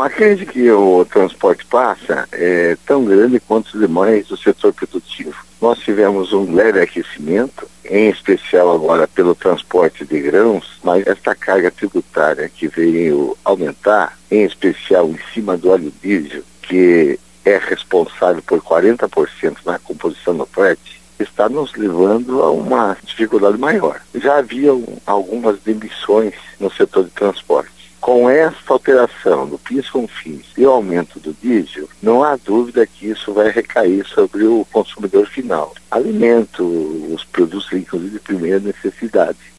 A crise que o transporte passa é tão grande quanto os demais do setor produtivo. Nós tivemos um leve aquecimento, em especial agora pelo transporte de grãos, mas esta carga tributária que veio aumentar, em especial em cima do óleo diesel, que é responsável por 40% na composição do frete, está nos levando a uma dificuldade maior. Já havia algumas demissões no setor de transporte. Com esta alteração do PIS/COFINS e o aumento do diesel, não há dúvida que isso vai recair sobre o consumidor final. Alimento, os produtos inclusive de primeira necessidade.